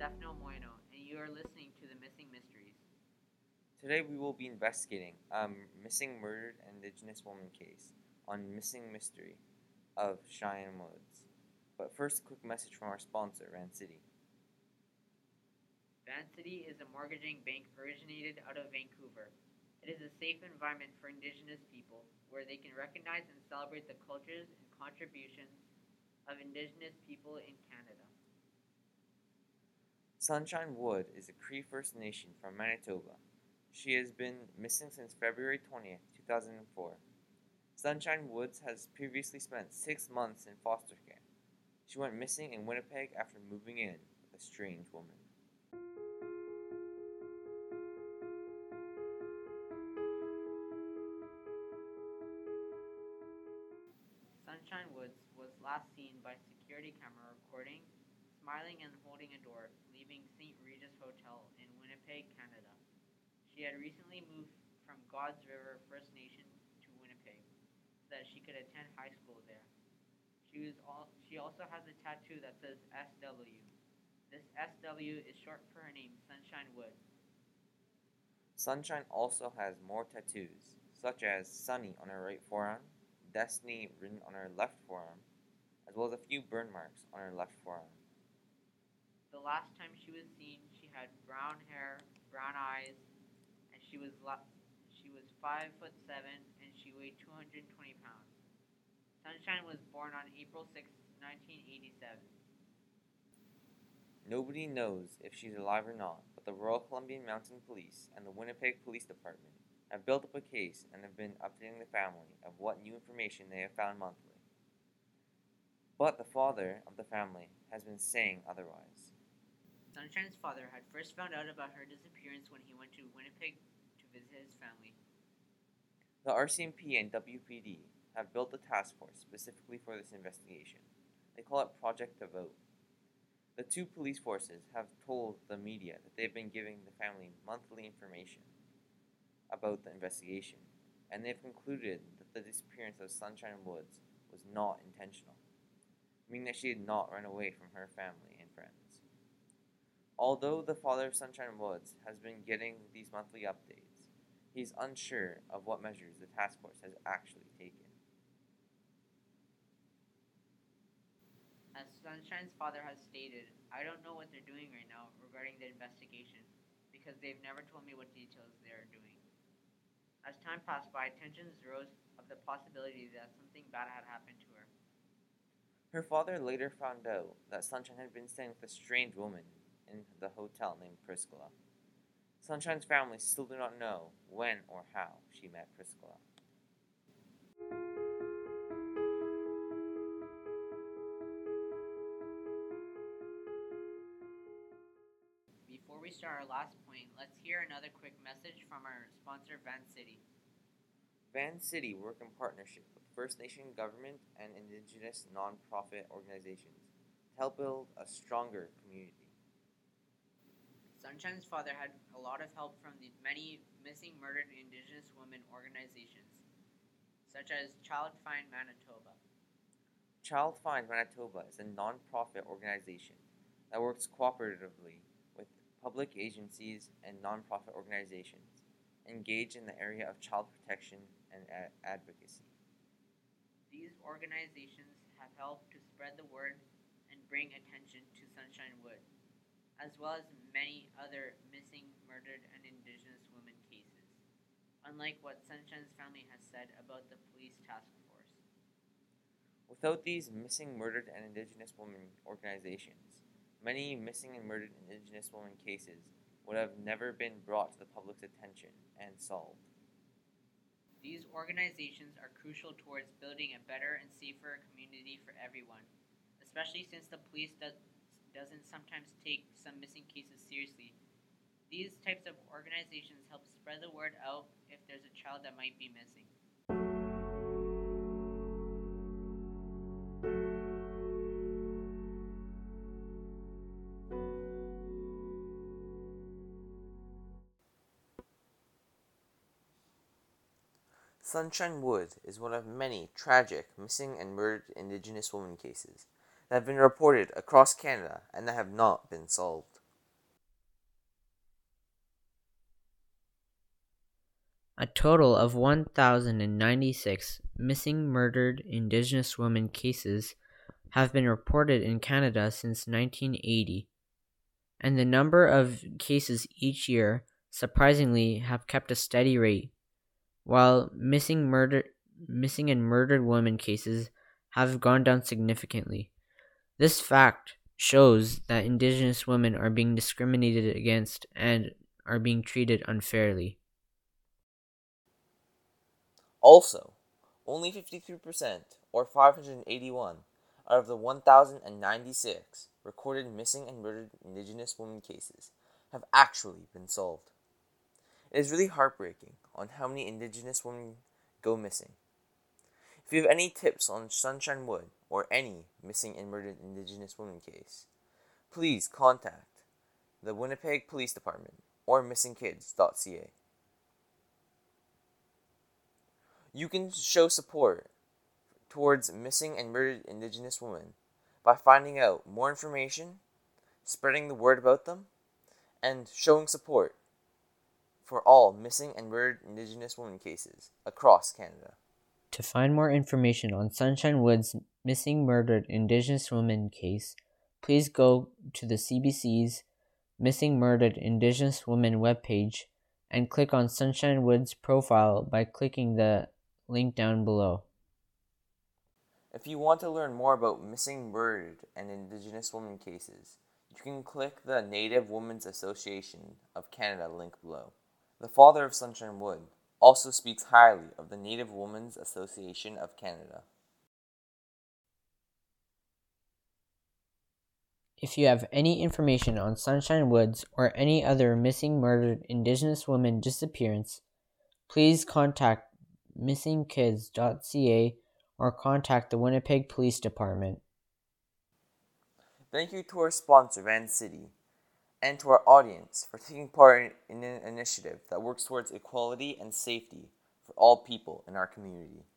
Stefano Moino, and you are listening to The Missing Mysteries. Today we will be investigating a missing murdered Indigenous woman case on Missing Mystery of Cheyenne Woods. But first, a quick message from our sponsor, Vancity. Vancity is a mortgaging bank originated out of Vancouver. It is a safe environment for Indigenous people where they can recognize and celebrate the cultures and contributions of Indigenous people in Canada. Sunshine Wood is a Cree First Nation from Manitoba. She has been missing since February 20th, 2004. Sunshine Woods has previously spent 6 months in foster care. She went missing in Winnipeg after moving in with a strange woman. Sunshine Woods was last seen by security camera recording, smiling and holding a door, leaving St. Regis Hotel in Winnipeg, Canada. She had recently moved from God's River First Nation to Winnipeg so that she could attend high school there. She also has a tattoo that says SW. This SW is short for her name, Sunshine Wood. Sunshine also has more tattoos, such as Sunny on her right forearm, Destiny written on her left forearm, as well as a few burn marks on her left forearm. The last time she was seen, she had brown hair, brown eyes, and she was 5'7" and she weighed 220 pounds. Sunshine was born on April 6, 1987. Nobody knows if she's alive or not, but the Royal Columbian Mountain Police and the Winnipeg Police Department have built up a case and have been updating the family of what new information they have found monthly. But the father of the family has been saying otherwise. Sunshine's father had first found out about her disappearance when he went to Winnipeg to visit his family. The RCMP and WPD have built a task force specifically for this investigation. They call it Project Devote. The two police forces have told the media that they've been giving the family monthly information about the investigation, and they've concluded that the disappearance of Sunshine Woods was not intentional, meaning that she had not run away from her family and friends. Although the father of Sunshine Woods has been getting these monthly updates, he's unsure of what measures the task force has actually taken. As Sunshine's father has stated, I don't know what they're doing right now regarding the investigation because they've never told me what details they are doing. As time passed by, tensions rose of the possibility that something bad had happened to her. Her father later found out that Sunshine had been staying with a strange woman in the hotel named Priscilla. Sunshine's family still do not know when or how she met Priscilla. Before we start our last point, let's hear another quick message from our sponsor, Vancity. Vancity work in partnership with First Nation government and Indigenous non-profit organizations to help build a stronger community. Sunshine's father had a lot of help from the many missing murdered Indigenous women organizations, such as Child Find Manitoba. Child Find Manitoba is a non-profit organization that works cooperatively with public agencies and non-profit organizations engaged in the area of child protection and advocacy. These organizations have helped to spread the word and bring attention to Sunshine Wood, as well as many other missing, murdered, and Indigenous women cases, unlike what Sunshine's family has said about the police task force. Without these missing, murdered, and Indigenous women organizations, many missing and murdered Indigenous women cases would have never been brought to the public's attention and solved. These organizations are crucial towards building a better and safer community for everyone, especially since the police doesn't sometimes take some missing cases seriously. These types of organizations help spread the word out if there's a child that might be missing. Sunshine Wood is one of many tragic missing and murdered Indigenous women cases that have been reported across Canada and that have not been solved. A total of 1,096 missing murdered Indigenous women cases have been reported in Canada since 1980, and the number of cases each year surprisingly have kept a steady rate, while missing and murdered women cases have gone down significantly. This fact shows that Indigenous women are being discriminated against and are being treated unfairly. Also, only 53%, or 581, out of the 1,096 recorded missing and murdered Indigenous women cases have actually been solved. It is really heartbreaking on how many Indigenous women go missing. If you have any tips on Sunshine Wood or any missing and murdered Indigenous woman case, please contact the Winnipeg Police Department or missingkids.ca. You can show support towards missing and murdered Indigenous women by finding out more information, spreading the word about them, and showing support for all missing and murdered Indigenous women cases across Canada. To find more information on Sunshine Wood's missing murdered Indigenous woman case, please go to the CBC's Missing Murdered Indigenous Women webpage and click on Sunshine Wood's profile by clicking the link down below. If you want to learn more about missing, murdered, and Indigenous women cases, you can click the Native Women's Association of Canada link below. The father of Sunshine Wood also speaks highly of the Native Women's Association of Canada. If you have any information on Sunshine Woods or any other missing murdered Indigenous woman disappearance, please contact missingkids.ca or contact the Winnipeg Police Department. Thank you to our sponsor, Vancity, and to our audience for taking part in an initiative that works towards equality and safety for all people in our community.